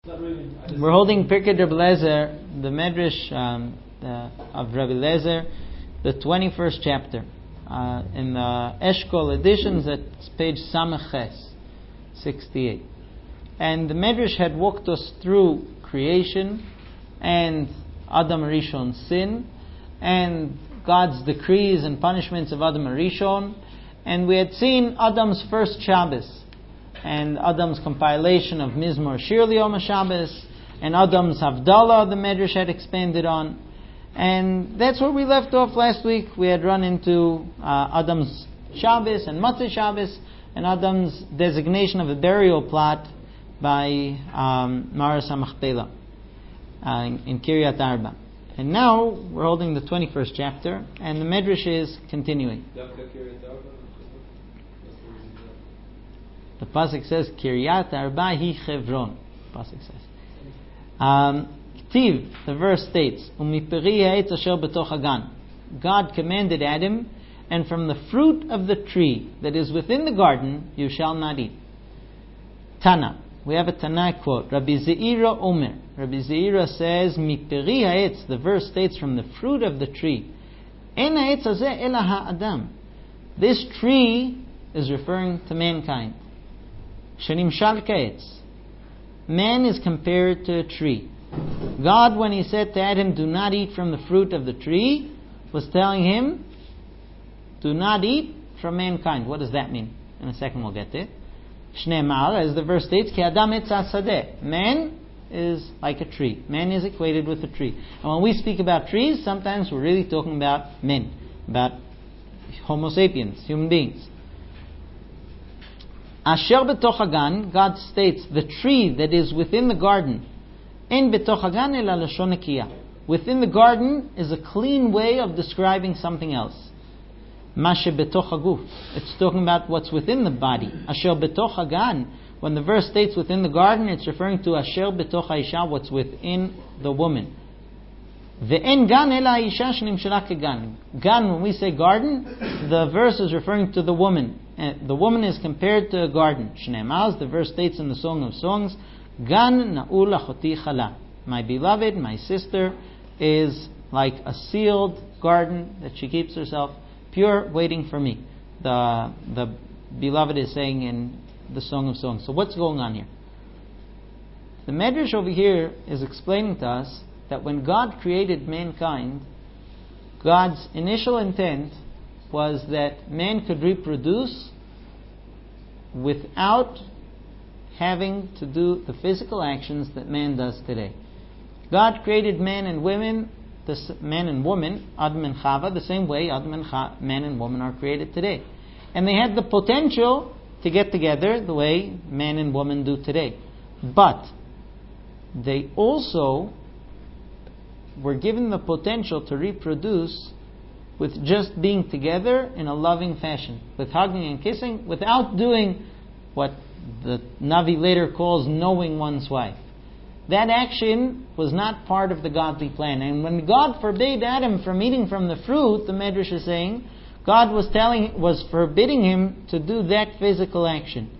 We're holding Pirkei Rabbi Lezer, the Medrash of Rabbi Lezer, the 21st chapter. In the Eshkol editions, it's page Samach Ches, 68. And the Medrash had walked us through creation and Adam Rishon's sin and God's decrees and punishments of Adam Rishon. And we had seen Adam's first Shabbos and Adam's compilation of Mizmor Shir L'Yom HaShabbos and Adam's Havdalah the Medrash had expanded on. And that's where we left off last week. We had run into Adam's Shabbos and Matzah Shabbos and Adam's designation of a burial plot by Maras HaMachpelah in Kiryat Arba. And now we're holding the 21st chapter and the Medrash is continuing. The pasuk says Kiryat Arba hi Chevron. Pasuk says. Ktiv, the verse states, Umiperi ha'etz asher betoch hagan. God commanded Adam, and from the fruit of the tree that is within the garden you shall not eat. Tana. We have a Tana quote. Rabbi Zeira Omer. Rabbi Zeira says, Miperi ha'etz. The verse states from the fruit of the tree. En ha'etz hazeh ela ha'adam. This tree is referring to mankind. Shenimshal ka'etz. Man is compared to a tree. God, when He said to Adam, do not eat from the fruit of the tree, was telling him, do not eat from mankind. What does that mean? In a second we'll get there. Shneimar, as the verse states, Ki Adam etz hasadeh. Man is like a tree. Man is equated with a tree. And when we speak about trees, sometimes we're really talking about men, about Homo sapiens, human beings. Asher betoch hagan, God states, the tree that is within the garden. En betoch hagan ela lashon nekiya. Within the garden is a clean way of describing something else. Mashe betoch haguf. It's talking about what's within the body. Asher betoch hagan. When the verse states within the garden, it's referring to Asher betoch haisha, what's within the woman. Ve'en gan ela haisha shenimshela kegan. Gan, when we say garden, the verse is referring to the woman. The woman is compared to a garden. Shneimaz, the verse states in the Song of Songs, Gan na'ul achoti chala. My beloved, my sister, is like a sealed garden that she keeps herself pure, waiting for me. The beloved is saying in the Song of Songs. So what's going on here? The Medrash over here is explaining to us that when God created mankind, God's initial intent was that man could reproduce without having to do the physical actions that man does today. God created man and woman, Adam and Chava, the same way man and woman are created today. And they had the potential to get together the way man and woman do today. But they also were given the potential to reproduce with just being together in a loving fashion, with hugging and kissing, without doing what the Navi later calls knowing one's wife. That action was not part of the godly plan. And when God forbade Adam from eating from the fruit, the Medrash is saying, God was forbidding him to do that physical action.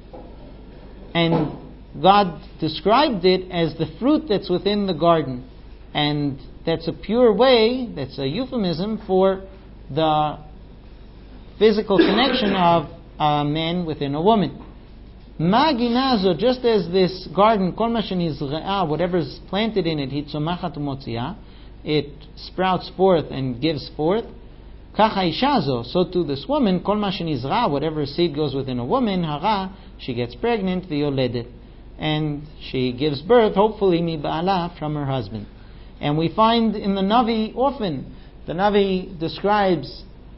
And God described it as the fruit that's within the garden. And that's a pure way, that's a euphemism for the physical connection of a man within a woman. Maginazo, just as this garden, kol ma shenizre'a, whatever is planted in it, hitzomachat u'motziah, it sprouts forth and gives forth. Kacha ishazo, so too this woman, kol ma shenizre'a, whatever seed goes within a woman, hara, she gets pregnant, v'yoledet, and she gives birth, hopefully mi ba'ala, from her husband. And we find in the Navi often, the Navi describes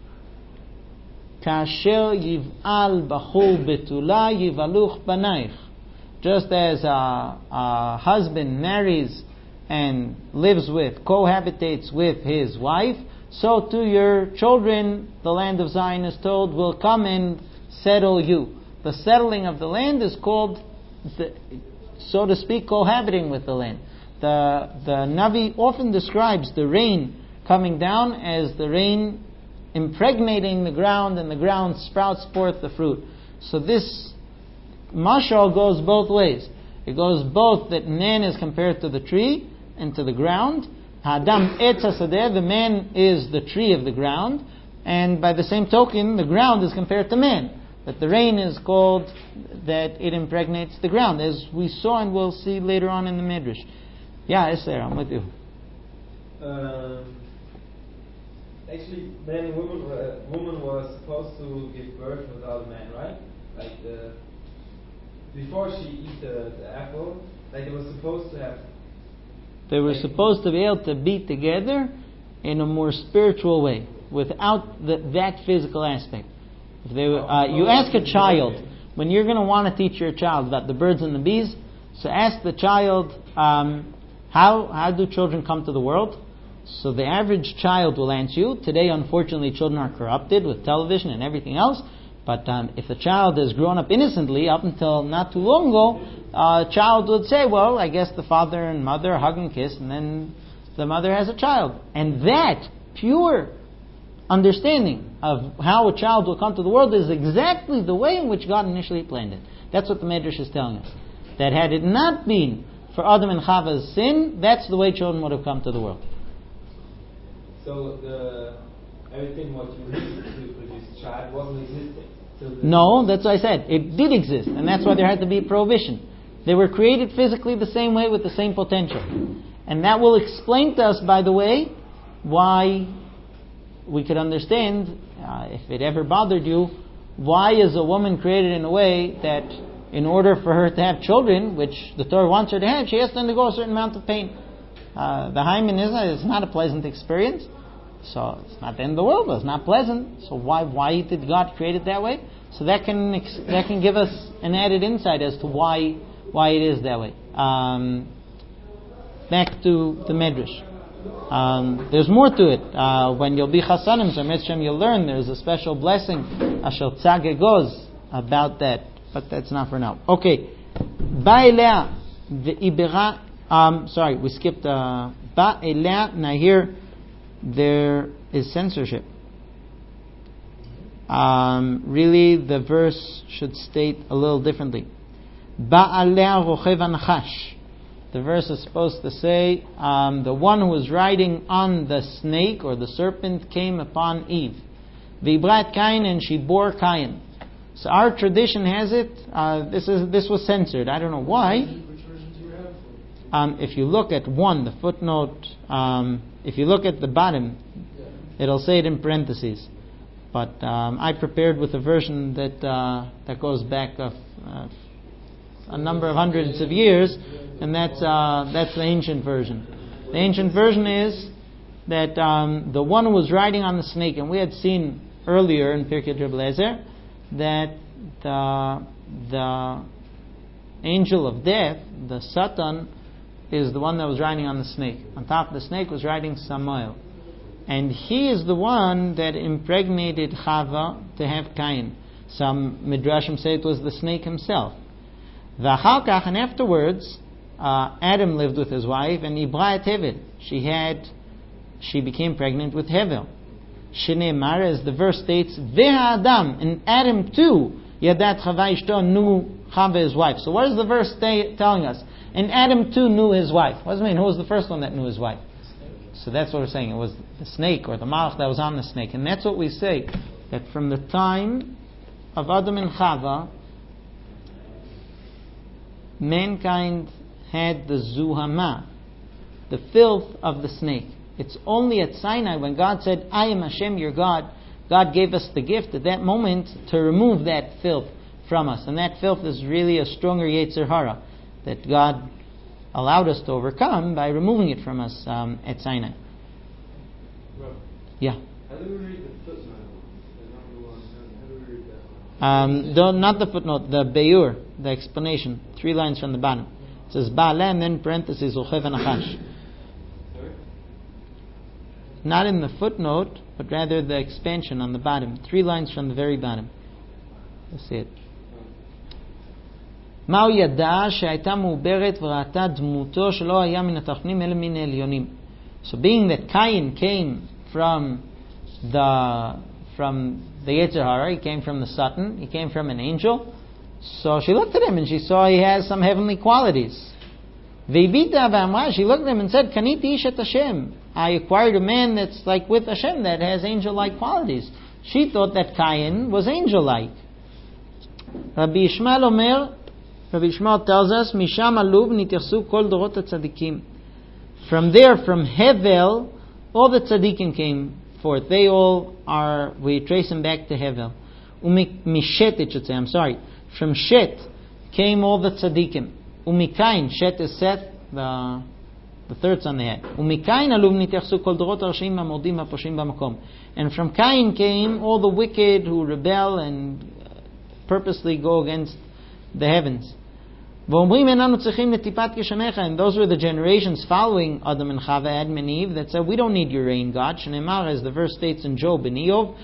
Kasher yiv'al bachur betula yivaluch banaich. Just as a husband marries and lives with, cohabitates with his wife, so too your children, the land of Zion is told, will come and settle you. The settling of the land is called, so to speak, cohabiting with the land. The Navi often describes the rain coming down as the rain impregnating the ground, and the ground sprouts forth the fruit. So this mashal goes both ways. It goes both that man is compared to the tree and to the ground. Ha'adam etz hasadeh, the man is the tree of the ground, and by the same token, the ground is compared to man. That the rain is called that it impregnates the ground, as we saw and we'll see later on in the Midrash. Yeah, Esther, I'm with you. Actually, man and woman were supposed to give birth without a man, right? Like before she eat the apple, like they were supposed to have. They were supposed to be able to be together in a more spiritual way, without that physical aspect. If they were, you ask a child, when you're going to want to teach your child about the birds and the bees, so ask the child, how do children come to the world? So the average child will answer you. Today, unfortunately, children are corrupted with television and everything else. But if the child has grown up innocently, up until not too long ago, a child would say, well, I guess the father and mother hug and kiss, and then the mother has a child. And that pure understanding of how a child will come to the world is exactly the way in which God initially planned it. That's what the Medrash is telling us. That had it not been for Adam and Chava's sin, that's the way children would have come to the world. So everything what you need to produce child wasn't existing. No, that's what I said. It did exist, and that's why there had to be prohibition. They were created physically the same way with the same potential. And that will explain to us, by the way, why we could understand, if it ever bothered you, why is a woman created in a way that in order for her to have children, which the Torah wants her to have, she has to undergo a certain amount of pain. The hymen is not a pleasant experience. So it's not the end of the world, but it's not pleasant. So why did God create it that way? So that can give us an added insight as to why it is that way. Back to the Medrash. There's more to it. When you'll be chasanim, so Mitzvah you'll learn there's a special blessing, Asher Tzage goes about that, but that's not for now. Okay. Ba'elea ve'ibera. Sorry, we skipped. Ba'elea. Now here there is censorship. Really, the verse should state a little differently. Ba'alea rochev anachash. The verse is supposed to say, the one who was riding on the snake or the serpent came upon Eve. V'ibrat Cain, and she bore Cain. So our tradition has it. This was censored. I don't know why. If you look at the footnote, if you look at the bottom, it'll say it in parentheses. But I prepared with a version that goes back a number of hundreds of years, and that's the ancient version. The ancient version is that the one who was riding on the snake, and we had seen earlier in Pirkei Reb Eliezer that the angel of death, the Satan, is the one that was riding on the snake. On top of the snake was riding Samael. And he is the one that impregnated Chava to have Cain. Some Midrashim say it was the snake himself. V'achalkach, and afterwards, Adam lived with his wife, and Ibra et Hevel. She became pregnant with Hevel. Shneimar, as the verse states, Ve'Adam, and Adam too, Yadat Chava Ishto, knew Chava his wife. So what is the verse telling us? And Adam too knew his wife. What does it mean? Who was the first one that knew his wife? So that's what we're saying. It was the snake or the malach that was on the snake. And that's what we say, that from the time of Adam and Chava, mankind had the zuhama, the filth of the snake. It's only at Sinai when God said, I am Hashem your God, God gave us the gift at that moment to remove that filth from us. And that filth is really a stronger Yetzer Hara that God allowed us to overcome by removing it from us at Sinai. Well, yeah. How do we read the footnote? How do we read that? Not the footnote, the Beur, the explanation, 3 lines from the bottom. It says Ba'aleh, and then parentheses Rochev Anachash. Sorry? Not in the footnote, but rather the expansion on the bottom, 3 lines from the very bottom. That's it. מהו ידע שהייתה מעוברת וראתה דמותו שלא היה מן התוכנים אלא מן העליונים. So being that Cain came from the Yetzer Hara, he came from the Satan, he came from an angel, So she looked at him and she saw he has some heavenly qualities. Ve'ibita v'amra, she looked at him and said, Kaniti ish et Hashem. I acquired a man that's like with Hashem, that has angel-like qualities. She thought that Cain was angel-like. Rabbi Ishmael tells us, Misham alub nityasu kol dorot tzadikim. From there, from Hevel, all the tzadikim came forth. They all are, we trace them back to Hevel. Mishet, it should say, I'm sorry. From Shet came all the tzadikim. Umikain, Shet is Seth, the third son they had. Umikain alum nityasu kol dorot arshim ma'modim ma'poshim b'makom. And from Cain came all the wicked who rebel and purposely go against the heavens. And those were the generations following Adam and Chava, Adam and Eve, that said, we don't need your rain, God. Shneimar, as the verse states in Job and Eov,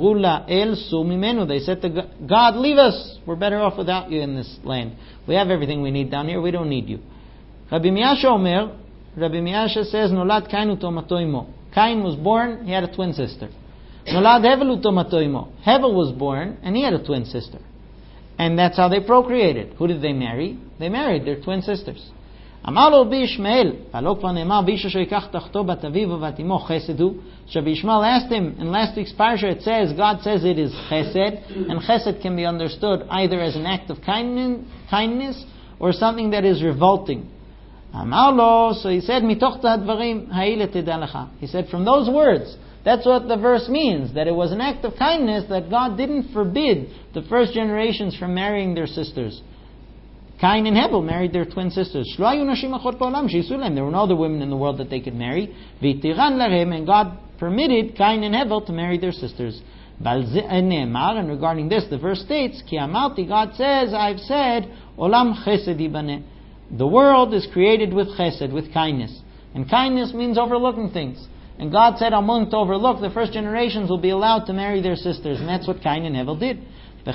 they said to God, leave us. We're better off without you in this land. We have everything we need down here. We don't need you. Rabbi Miyasha says, Nolad Cain utomato imo. Cain was born, he had a twin sister. Nolad Hevel utomato imo. Hevel was born, and he had a twin sister. And that's how they procreated. Who did they marry? They married their twin sisters. Amar lo Rabbi Ishmael, v'lo kvar ne'emar v'ish asher yikach tachto bat aviv uvat imo chesed hu. So Rabbi Ishmael asked him, in last week's parsha it says, God says it is chesed, and chesed can be understood either as an act of kindness or something that is revolting. Amar lo, so he said, mitoch hadvarim ha'ile teda lecha. He said, from those words, that's what the verse means, that it was an act of kindness that God didn't forbid the first generations from marrying their sisters. Cain and Hevel married their twin sisters. There were no other women in the world that they could marry. And God permitted Cain and Hevel to marry their sisters. And regarding this, the verse states, God says, I've said, Olam chesed yibaneh. The world is created with chesed, with kindness. And kindness means overlooking things. And God said, I'm willing to overlook, the first generations will be allowed to marry their sisters. And that's what Cain and Hevel did. Till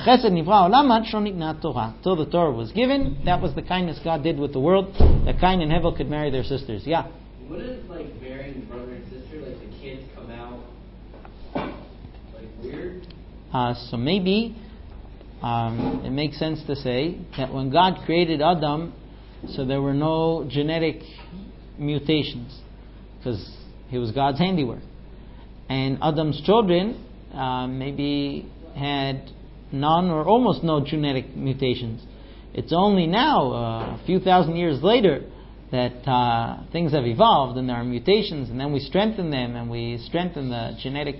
the Torah was given, that was the kindness God did with the world, that Cain and Hevel could marry their sisters. Yeah? Wouldn't like marrying brother and sister, like the kids come out like weird? So maybe it makes sense to say that when God created Adam, so there were no genetic mutations, because he was God's handiwork. And Adam's children maybe had none or almost no genetic mutations. It's only now, a few thousand years later, that things have evolved and there are mutations, and then we strengthen them and we strengthen the genetic,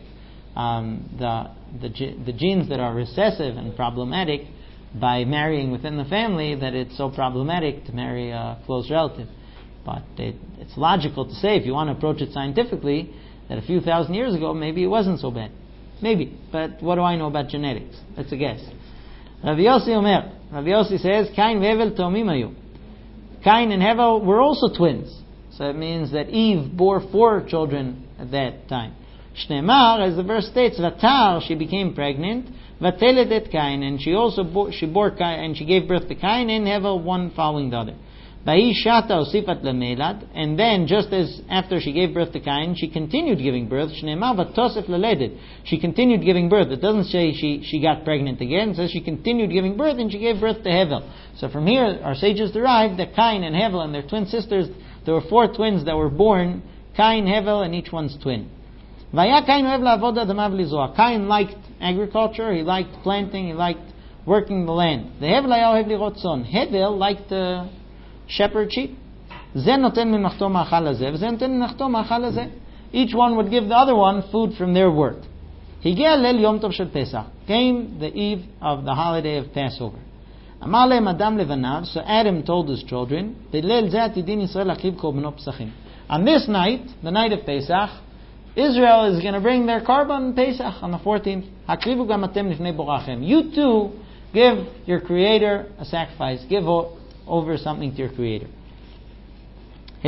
the genes that are recessive and problematic by marrying within the family, that it's so problematic to marry a close relative. But it's logical to say, if you want to approach it scientifically, that a few thousand years ago, maybe it wasn't so bad. Maybe. But what do I know about genetics? That's a guess. Rav Yossi says, Cain ve'Hevel tomim hayu. Cain and Hevel were also twins. So it means that Eve bore 4 children at that time. Shneimar, as the verse states, Vatar, she became pregnant, Vateled et Cain, and she also bore Cain, and she gave birth to Cain and Hevel, one following the other. And then, just as after she gave birth to Cain, she continued giving birth. She continued giving birth. It doesn't say she got pregnant again. It says she continued giving birth and she gave birth to Hevel. So from here, our sages derived that Cain and Hevel and their twin sisters, there were 4 twins that were born, Cain, Hevel, and each one's twin. Cain liked agriculture, he liked planting, he liked working the land. Hevel liked to shepherd sheep. Each one would give the other one food from their work. Came the eve of the holiday of Passover. So Adam told his children, on this night, the night of Pesach, Israel is going to bring their korban Pesach on the 14th. You too give your Creator a sacrifice. Give over something to your Creator. So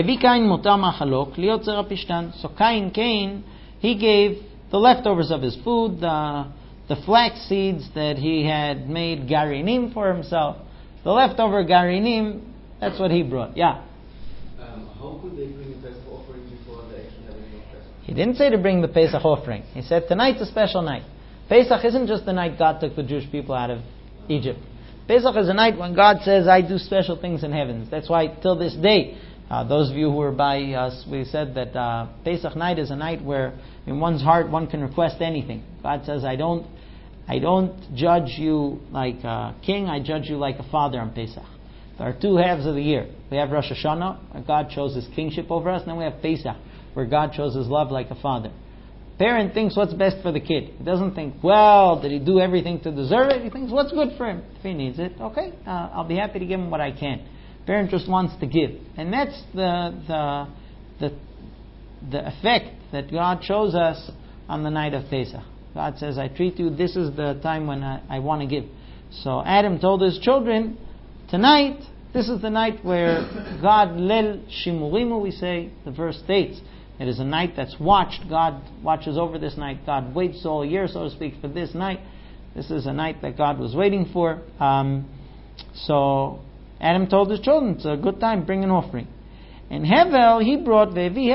Cain, he gave the leftovers of his food, the flax seeds that he had made garinim for himself. The leftover garinim, that's what he brought. Yeah? How could they bring the Pesach offering before they actually have a Pesach? He didn't say to bring the Pesach offering. He said tonight's a special night. Pesach isn't just the night God took the Jewish people out of Egypt. Pesach is a night when God says, I do special things in heavens. That's why till this day, those of you who were by us, we said that Pesach night is a night where in one's heart one can request anything. God says, I don't judge you like a king, I judge you like a father on Pesach. There are two halves of the year. We have Rosh Hashanah, where God shows His kingship over us, and then we have Pesach, where God shows His love like a father. Parent thinks what's best for the kid. He doesn't think, well, did he do everything to deserve it? He thinks, what's good for him? If he needs it, okay, I'll be happy to give him what I can. Parent just wants to give. And that's the effect that God shows us on the night of Pesach. God says, I treat you, this is the time when I want to give. So Adam told his children, tonight, this is the night where God, Lel Shimurimu, we say, the verse states, it is a night that's watched. God watches over this night. God waits all year, so to speak, for this night. This is a night that God was waiting for. So Adam told his children, it's a good time, bring an offering. And Hevel, he brought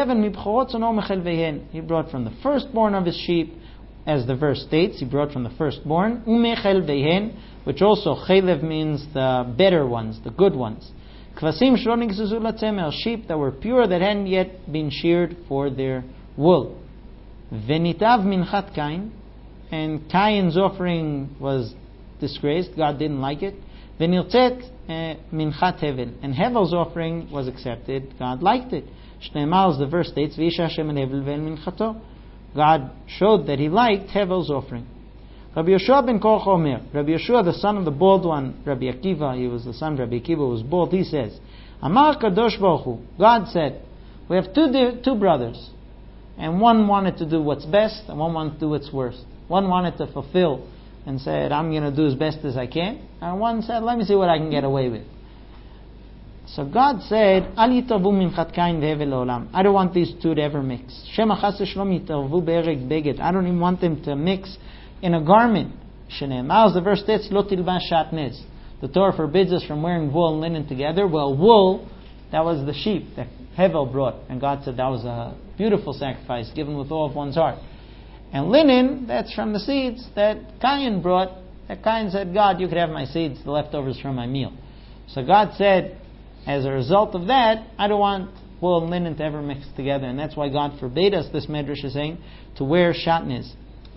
he brought from the firstborn of his sheep, as the verse states, he brought from the firstborn, which also chelev means the better ones, the good ones. Kvasim sheep that were pure, that hadn't yet been sheared for their wool. Venitav minchat Kain, and Cain's offering was disgraced. God didn't like it. Venirtzet minchat Hevel, and Hevel's offering was accepted. God liked it. Shneimar, as the verse states, V'isha Hashem el Hevel ve'el minchato. God showed that He liked Hevel's offering. Rabbi Yeshua ben Korach Omer, Rabbi Yeshua, the son of the bald one, Rabbi Akiva, he was the son of Rabbi Akiva, who was bald, he says, Amar Kadosh Baruch Hu, God said, we have two brothers, and one wanted to do what's best, and one wanted to do what's worst. One wanted to fulfill, and said, I'm going to do as best as I can, and one said, let me see what I can get away with. So God said, Al yitavu minchat Kain ve'hevel olam. I don't want these two to ever mix. Shema chas v'shalom yitavu be'ereg beged. I don't even want them to mix in a garment. Shneimar, the verse states, Lo tilbash shatnez. The Torah forbids us from wearing wool and linen together. Well, wool, that was the sheep that Hevel brought, and God said that was a beautiful sacrifice given with all of one's heart. And linen, that's from the seeds that Cain brought. That Cain said, God, you could have my seeds, the leftovers from my meal. So God said, as a result of that, I don't want wool and linen to ever mix together, and that's why God forbade us, this Medrash is saying, to wear shatnez.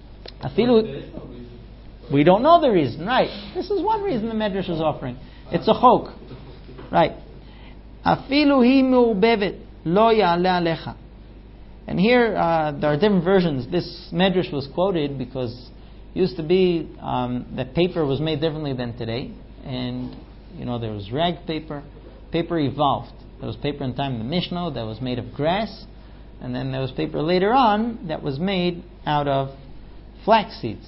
We don't know the reason, right? This is one reason the Medrash is offering. It's a chok, right? Afilu hi me'ubevet lo ya'ale alecha. And here there are different versions. This Medrash was quoted because it used to be that paper was made differently than today, and there was rag paper. Paper evolved. There was paper in time of the Mishnah that was made of grass, and then there was paper later on that was made out of flax seeds.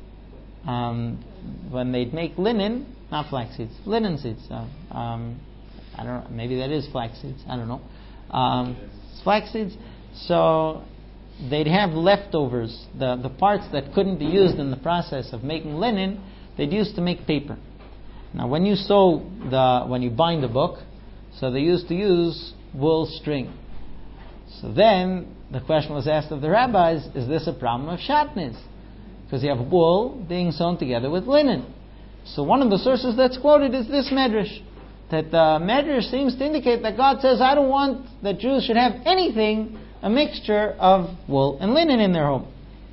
When they'd make linen, not flax seeds, linen seeds. I don't know, maybe that is flax seeds. I don't know. It's flax seeds. So they'd have leftovers, the parts that couldn't be used in the process of making linen, they'd use to make paper. Now, when you when you bind a book, so they used to use wool string. So then the question was asked of the rabbis: is this a problem of shatnez? Because you have wool being sewn together with linen. So one of the sources that's quoted is this Medrash. That the Medrash seems to indicate that God says, I don't want that Jews should have anything, a mixture of wool and linen in their home.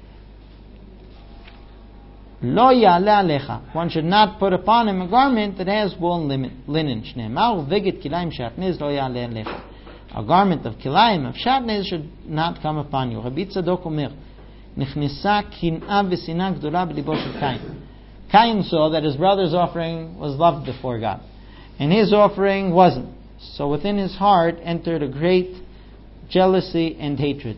Lo ya'ale alecha. One should not put upon him a garment that has wool and linen. Shneimar v'eged kilayim shatnez lo ya'ale alecha. A garment of kilayim, of shatnez, should not come upon you. Rabbi Tzadok Omer, Nichnisa kin'a v'sina gdola b'libo shel Cain. Cain saw that his brother's offering was loved before God, and his offering wasn't. So within his heart entered a great jealousy and hatred.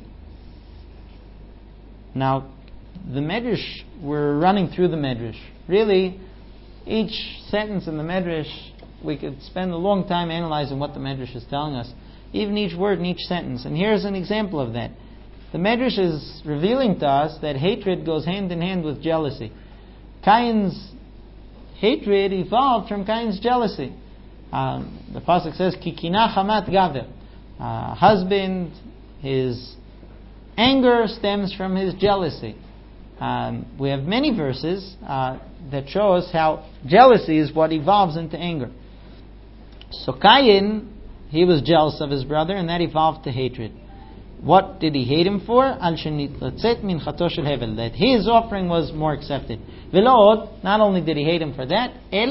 Now, the Medrash, we're running through the Medrash. Really, each sentence in the Medrash, we could spend a long time analyzing what the Medrash is telling us, even each word in each sentence. And here's an example of that. The Medrash is revealing to us that hatred goes hand in hand with jealousy. Cain's hatred evolved from Cain's jealousy. The pasuk says, "Ki kina chamat gaver." Husband, his anger stems from his jealousy. We have many verses that shows how jealousy is what evolves into anger. So Cain, he was jealous of his brother, and that evolved to hatred. What did he hate him for? That his offering was more accepted. Not only did he hate him for that,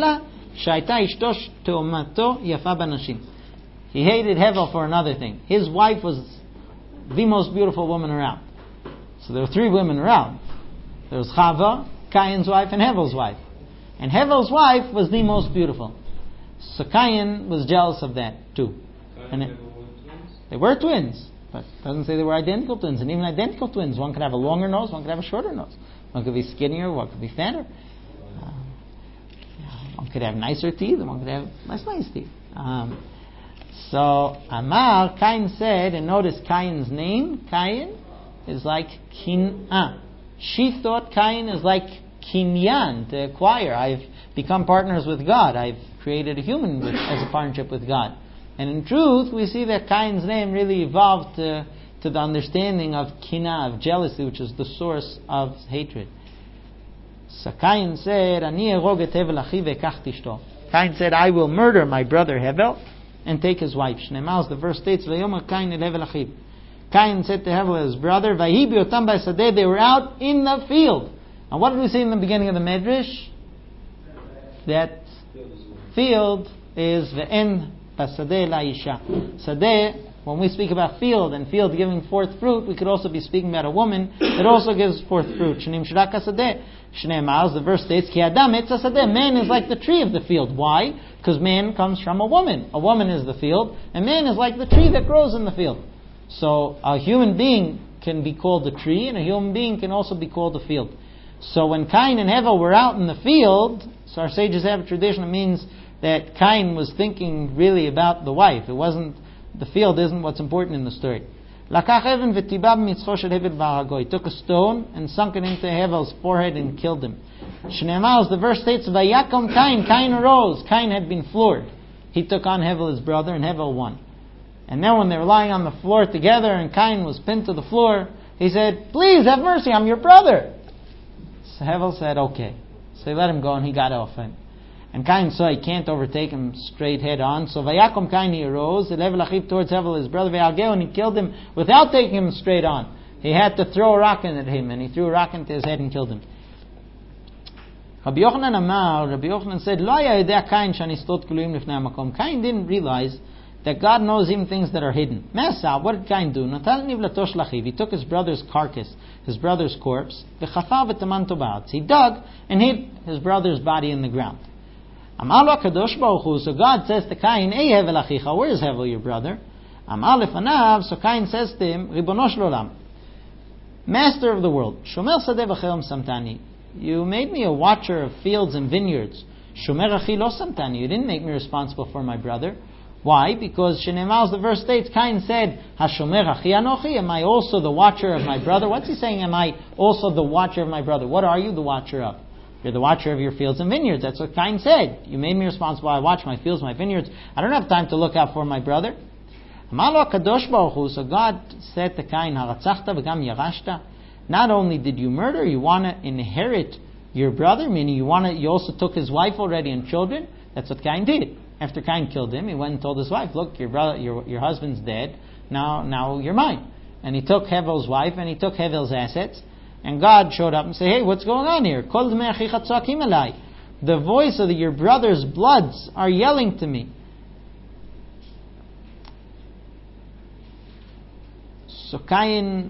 he hated Hevel for another thing. His wife was the most beautiful woman around. So there were 3 women around. There was Chava, Cain's wife, and Hevel's wife. And Hevel's wife was the most beautiful. So Cain was jealous of that too. And they were twins, but it doesn't say they were identical twins. And even identical twins, one could have a longer nose, one could have a shorter nose. One could be skinnier, one could be fatter. One could have nicer teeth, and one could have less nice teeth. So Amar, Cain said, and notice Cain's name, Cain, is like Kin'ah. She thought Cain is like Kinyan, to acquire. I've become partners with God. I've created a human as a partnership with God. And in truth, we see that Cain's name really evolved to the understanding of Kinah, of jealousy, which is the source of hatred. So Cain said, Cain said, I will murder my brother Hevel and take his wife. Shneimah, the verse states, Cain said to Hevel, his brother, they were out in the field. And what did we see in the beginning of the Medrash? That field is ve'en basadeh la'isha. Sadeh, when we speak about field and field giving forth fruit, we could also be speaking about a woman that also gives forth fruit. Shneim shiraka sadeh. Shneimah, the verse states, Ki adam etz hasadeh. Man is like the tree of the field. Why? Because man comes from a woman. A woman is the field, and man is like the tree that grows in the field. So a human being can be called a tree, and a human being can also be called a field. So when Cain and Hevel were out in the field, so our sages have a tradition that means that Cain was thinking really about the wife. It wasn't, the field isn't what's important in the story. He took a stone and sunk it into Hevel's forehead and killed him. Shneimah, the verse states, Vayakom Cain. Cain arose. Cain had been floored. He took on Hevel, his brother, and Hevel won. And then when they were lying on the floor together and Cain was pinned to the floor, he said, please have mercy, I'm your brother. So Hevel said, okay. So he let him go and he got off him. And Cain saw he can't overtake him straight head on. So Vayakom Cain, he arose, towards Hevel, his brother, and he killed him without taking him straight on. He had to throw a rock at him, and he threw a rock into his head and killed him. Rabbi Yochanan said, Cain didn't realize that God knows even things that are hidden. Mesa, what did Cain do? He took his brother's carcass, his brother's corpse, he dug and hid his brother's body in the ground. So God says to Cain, where is Hevel, your brother? So Cain says to him, Master of the world, you made me a watcher of fields and vineyards. You didn't make me responsible for my brother. Why? Because Shneimah, the verse states, Cain said, Hashomer achi anochi, am I also the watcher of my brother? What's he saying, am I also the watcher of my brother? What are you the watcher of? You're the watcher of your fields and vineyards. That's what Cain said. You made me responsible. I watch my fields, my vineyards. I don't have time to look out for my brother. So God said to Cain, not only did you murder, you want to inherit your brother, meaning you also took his wife already and children. That's what Cain did. After Cain killed him, he went and told his wife, look, your brother, your husband's dead, now you're mine. And he took Hevel's wife and he took Hevel's assets, and God showed up and said, hey, what's going on here? The voice of your brother's bloods are yelling to me. So Cain,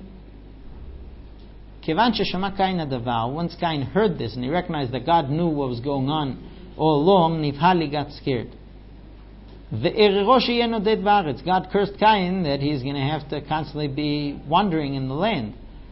once Cain heard this and he recognized that God knew what was going on all along, Nifhali got scared. God cursed Cain that he's going to have to constantly be wandering in the land.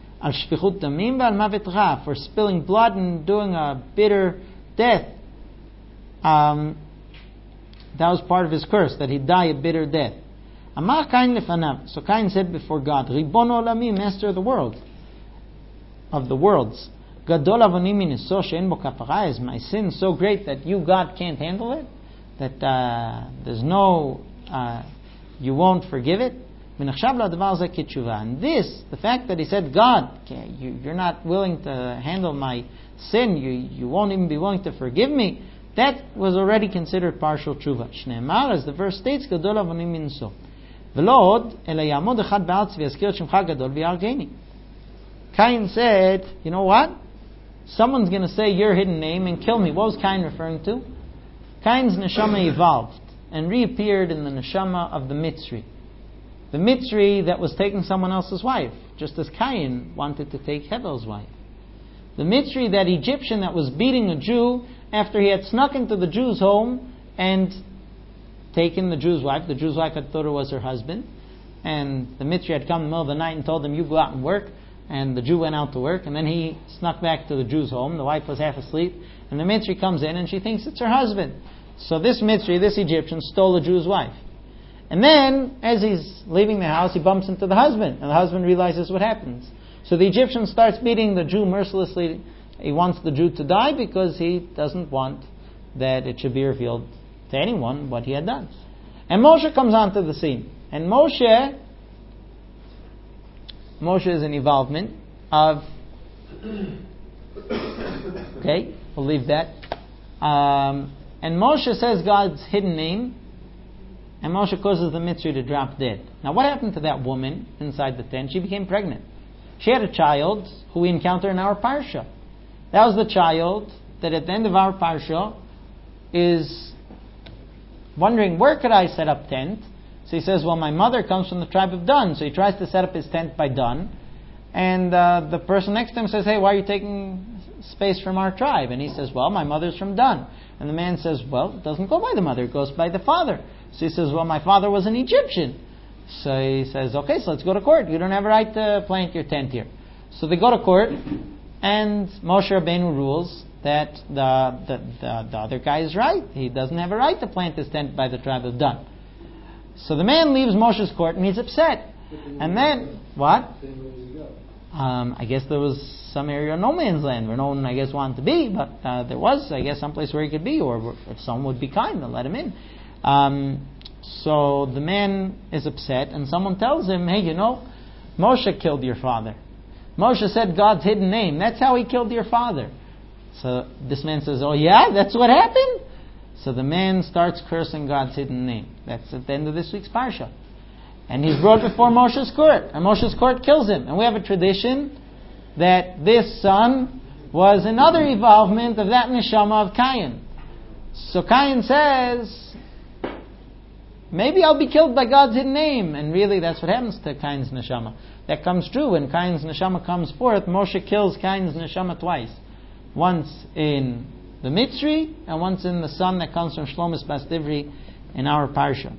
For spilling blood and doing a bitter death. That was part of his curse, that he'd die a bitter death. So Cain said before God, Ribon Olami, Master of the world, of the worlds, Gadol avoni miniso she'en bo kapara, is my sin so great that you, God, can't handle it? That there's no, you won't forgive it? And this, the fact that he said, God, you're not willing to handle my sin, you won't even be willing to forgive me, that was already considered partial tshuva. Shneimar, as the verse states, Gadol avonim minso. V'lo od, ela yamod echad ba'aretz v'yazkir et shemcha gadol v'yargeni. Cain said, you know what? Someone's going to say your hidden name and kill me. What was Cain referring to? Cain's neshama evolved and reappeared in the neshama of the Mitzri. The Mitzri that was taking someone else's wife, just as Cain wanted to take Hevel's wife. The Mitzri, that Egyptian that was beating a Jew after he had snuck into the Jew's home and taken the Jew's wife. The Jew's wife had thought it was her husband. And the Mitzri had come in the middle of the night and told him, you go out and work. And the Jew went out to work, and then he snuck back to the Jew's home. The wife was half asleep, and the Mitzri comes in, and she thinks it's her husband. So this Mitzri, this Egyptian, stole the Jew's wife. And then, as he's leaving the house, he bumps into the husband, and the husband realizes what happens. So the Egyptian starts beating the Jew mercilessly. He wants the Jew to die because he doesn't want that it should be revealed to anyone what he had done. And Moshe comes onto the scene. And Moshe is an evolvement of... Okay, we'll leave that. And Moshe says God's hidden name, and Moshe causes the Mitzri to drop dead. Now what happened to that woman inside the tent? She became pregnant. She had a child who we encounter in our Parsha. That was the child that at the end of our Parsha is wondering, where could I set up tent? So he says, well, my mother comes from the tribe of Dan. So he tries to set up his tent by Dan. And the person next to him says, hey, why are you taking space from our tribe? And he says, well, my mother's from Dan. And the man says, well, it doesn't go by the mother, it goes by the father. So he says, well, my father was an Egyptian. So he says, okay, so let's go to court. You don't have a right to plant your tent here. So they go to court, and Moshe Rabbeinu rules that the other guy is right. He doesn't have a right to plant his tent by the tribe of Dan. So the man leaves Moshe's court and he's upset. And then, what? I guess there was some area of no man's land where no one, I guess, wanted to be, but there was, I guess, someplace where he could be, or if someone would be kind, they'll let him in. So the man is upset, and someone tells him, hey, you know, Moshe killed your father. Moshe said God's hidden name. That's how he killed your father. So this man says, oh yeah, that's what happened? So the man starts cursing God's hidden name. That's at the end of this week's Parsha. And he's brought before Moshe's court. And Moshe's court kills him. And we have a tradition that this son was another evolvement of that neshama of Cain. So Cain says, maybe I'll be killed by God's hidden name. And really that's what happens to Cain's neshama. That comes true. When Cain's neshama comes forth, Moshe kills Cain's neshama twice. Once in the Mitzri, and once in the son that comes from Shlomis Bas Divri in our Parsha.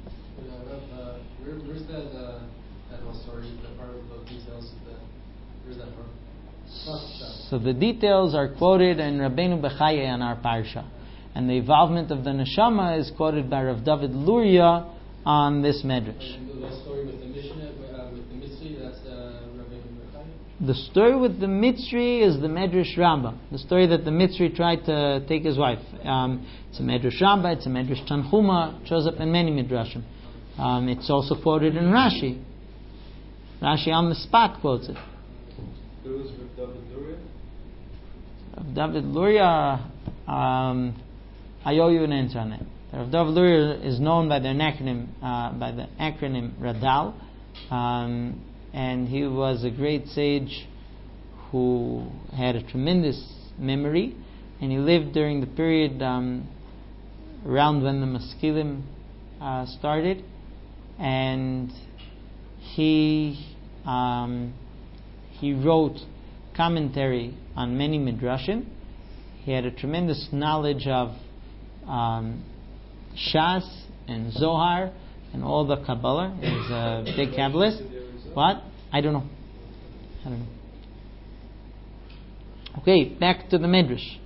Where's that whole story, the part of the details of that? Where's that from? So the details are quoted in Rabbeinu Bechaye in our Parsha. And the involvement of the Neshama is quoted by Rav David Luria on this Medrash. And the story with the Mishnah, with the Mitzri, that's Rabbeinu Bechaye? The story with the Mitzri is the Medrash Rabbah. The story that the Mitzri tried to take his wife. It's a Medrash Rabbah, it's a Medrash Tanchuma, it shows up in many Midrashim. It's also quoted in Rashi. Rashi on the spot quotes it. It was with David Luria? David Luria, I owe you an answer on that. David Luria is known by the acronym Radal. And he was a great sage who had a tremendous memory, and he lived during the period around when the Maskilim started, and he wrote commentary on many midrashim. He had a tremendous knowledge of Shas and Zohar and all the Kabbalah. He was a big Kabbalist. What? I don't know. Okay, back to the Midrash.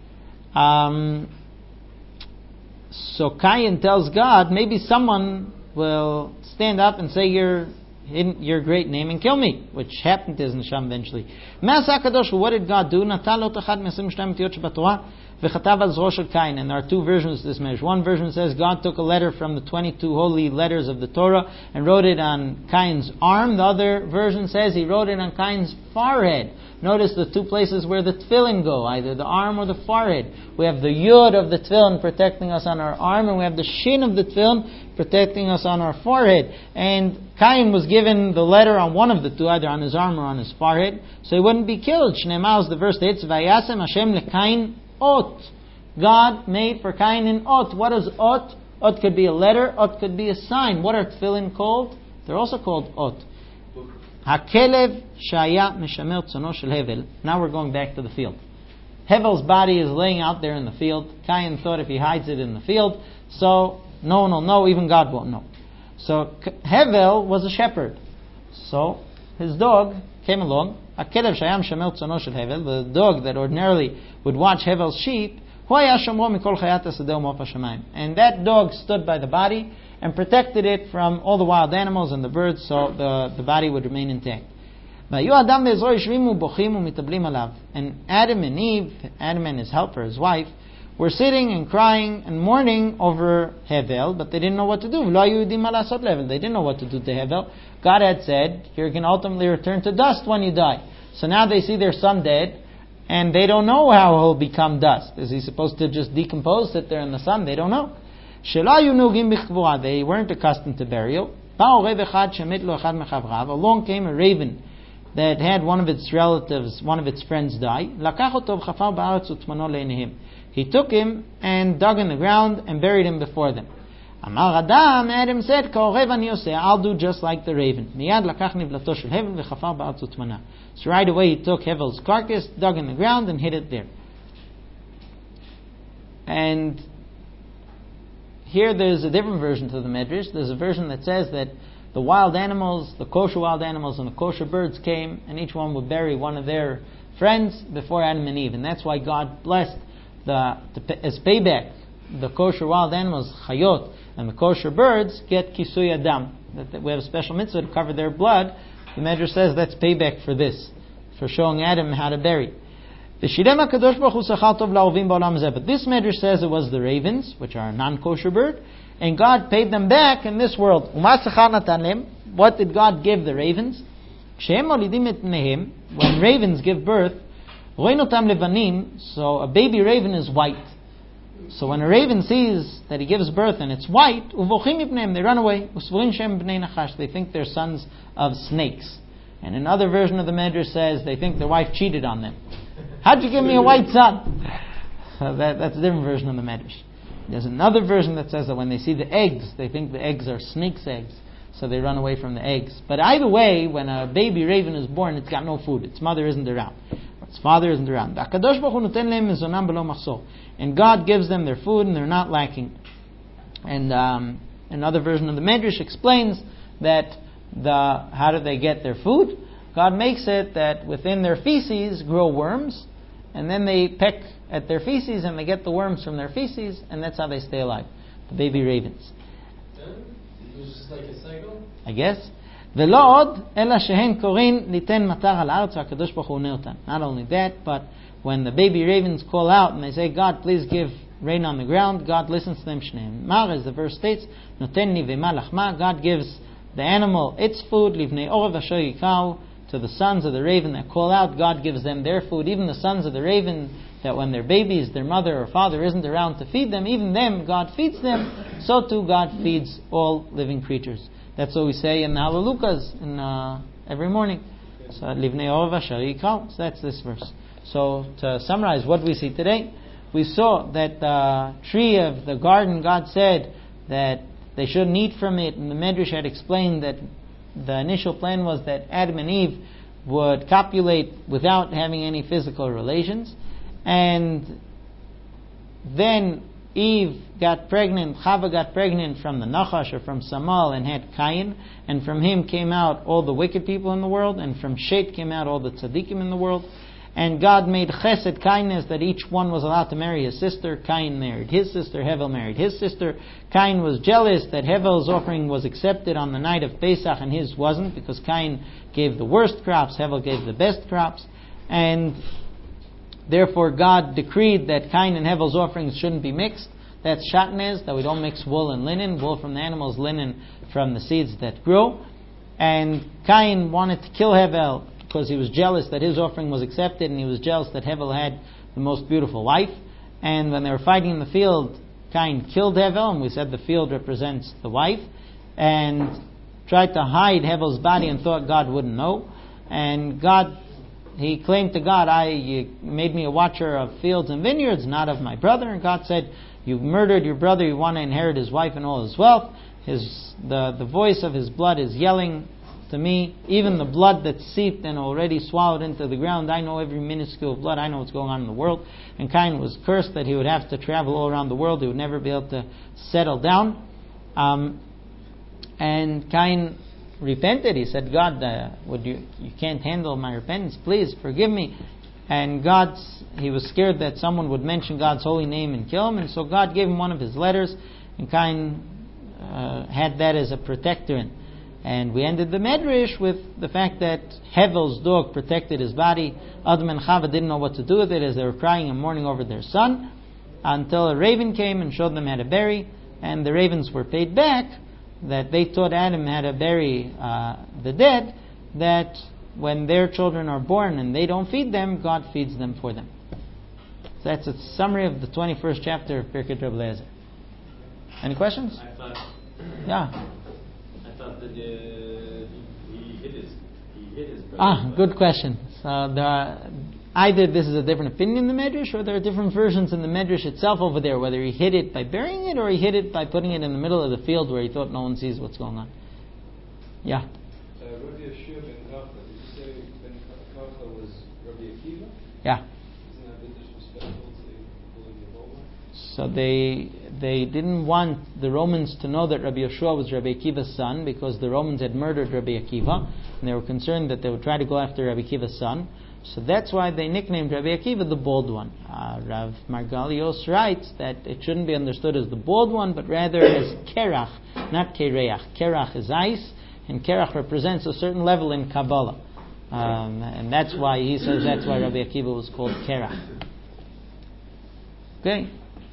So Cain tells God, maybe someone will stand up and say your great name and kill me, which happened to his neshama eventually. What did God do? V'chatav al zro shel Kain. And there are two versions of this medrash. One version says God took a letter from the 22 holy letters of the Torah and wrote it on Cain's arm. The other version says he wrote it on Cain's forehead. Notice the two places where the tefillin go, either the arm or the forehead. We have the yud of the tefillin protecting us on our arm, and we have the shin of the tefillin protecting us on our forehead. And Cain was given the letter on one of the two, either on his arm or on his forehead, so he wouldn't be killed. Shneimah is the verse that Vayasem Hashem leKain ot. God made for Cain an ot. What is ot? Ot could be a letter, ot could be a sign. What are tefillin called? They're also called ot. Hakelev shaya mishamer tzono shel Hevel. Now we're going back to the field. Hevel's body is laying out there in the field. Cain thought if he hides it in the field, so no one will know, even God won't know. So Hevel was a shepherd. So his dog came along. Hakelev shaya mishamer tzono shel Hevel, the dog that ordinarily would watch Hevel's sheep, and that dog stood by the body and protected it from all the wild animals and the birds, so the body would remain intact. And Adam and Eve, Adam and his helper, his wife, were sitting and crying and mourning over Hevel, but they didn't know what to do. They didn't know what to do to Hevel. God had said, you're going to ultimately return to dust when you die. So now they see their son dead, and they don't know how he'll become dust. Is he supposed to just decompose, sit there in the sun? They don't know. They weren't accustomed to burial. Along came a raven that had one of its relatives, one of its friends die. He took him and dug in the ground and buried him before them. Adam said, I'll do just like the raven. So right away he took Hevel's carcass, dug in the ground, and hid it there. And here there's a different version to the Medrash. There's a version that says that the wild animals, the kosher wild animals and the kosher birds came, and each one would bury one of their friends before Adam and Eve. And that's why God blessed as payback, the kosher wild animals, chayot, and the kosher birds get kisui adam. That we have a special mitzvah to cover their blood. The Medrash says that's payback for this, for showing Adam how to bury. But this Medrash says it was the ravens, which are a non-kosher bird, and God paid them back in this world. What did God give the ravens? When ravens give birth, so a baby raven is white. So when a raven sees that he gives birth and it's white, they run away. They think they're sons of snakes. And another version of the Medrash says they think their wife cheated on them. How'd you give me a white son? That's a different version of the Medrash. There's another version that says that when they see the eggs, they think the eggs are snake's eggs, so they run away from the eggs. But either way, when a baby raven is born, it's got no food. Its mother isn't around. Its father isn't around. And God gives them their food and they're not lacking. And another version of the Medrash explains that how do they get their food? God makes it that within their feces grow worms, and then they peck at their feces and they get the worms from their feces, and that's how they stay alive. The baby ravens. It was just like a cycle? I guess. Not only that, but when the baby ravens call out and they say, God, please give rain on the ground, God listens to them. Mar, as the verse states, God gives the animal its food, to the sons of the raven that call out, God gives them their food. Even the sons of the raven, that when they're babies, their mother or father isn't around to feed them, even them, God feeds them. So too, God feeds all living creatures. That's what we say in the Hallelujahs every morning. So that's this verse. So to summarize what we see today, we saw that the tree of the garden, God said that they shouldn't eat from it, and the Medrash had explained that the initial plan was that Adam and Eve would copulate without having any physical relations, and then Eve got pregnant, Chava got pregnant from the Nachash or from Samal and had Cain, and from him came out all the wicked people in the world, and from Shet came out all the tzaddikim in the world. And God made chesed, kindness, that each one was allowed to marry his sister. Cain married his sister, Hevel married his sister. Cain was jealous that Hevel's offering was accepted on the night of Pesach and his wasn't, because Cain gave the worst crops, Hevel gave the best crops. And Therefore, God decreed that Cain and Hevel's offerings shouldn't be mixed. That's shatnez, that we don't mix wool and linen, wool from the animals, linen from the seeds that grow. And Cain wanted to kill Hevel because he was jealous that his offering was accepted, and he was jealous that Hevel had the most beautiful wife. And when they were fighting in the field, Cain killed Hevel, and we said the field represents the wife, and tried to hide Hevel's body and thought God wouldn't know. And he claimed to God, you made me a watcher of fields and vineyards, not of my brother. And God said, you've murdered your brother, you want to inherit his wife and all his wealth. The voice of his blood is yelling to me, even the blood that's seeped and already swallowed into the ground. I know every minuscule blood. I know what's going on in the world. And Cain was cursed that he would have to travel all around the world. He would never be able to settle down. And Cain repented. He said, God, you can't handle my repentance. Please forgive me. And he was scared that someone would mention God's holy name and kill him. And so God gave him one of his letters. And Cain had that as a protectorate. And we ended the Medrash with the fact that Hevel's dog protected his body. Adam and Chava didn't know what to do with it as they were crying and mourning over their son, until a raven came and showed them how to bury. And the ravens were paid back that they taught Adam how to bury the dead, that when their children are born and they don't feed them, God feeds them for them. So that's a summary of the 21st chapter of Pirkei Reb Eliezer. Any questions? I thought that he hit his brother. Good question. So either this is a different opinion in the Medrash, or there are different versions in the Medrash itself over there, whether he hid it by burying it, or he hid it by putting it in the middle of the field where he thought no one sees what's going on. Yeah. Rabbi Yeshua ben Kafka, did you say ben Kafka was Rabbi Akiva? Yeah. Isn't that a bit disrespectful to the Roman? So they didn't want the Romans to know that Rabbi Yeshua was Rabbi Akiva's son, because the Romans had murdered Rabbi Akiva, and they were concerned that they would try to go after Rabbi Akiva's son. So that's why they nicknamed Rabbi Akiva the bald one. Rav Margalios writes that it shouldn't be understood as the bald one, but rather as Kerach, not Kereach. Kerach is ice, and Kerach represents a certain level in Kabbalah. And that's why he says that's why Rabbi Akiva was called Kerach. Okay.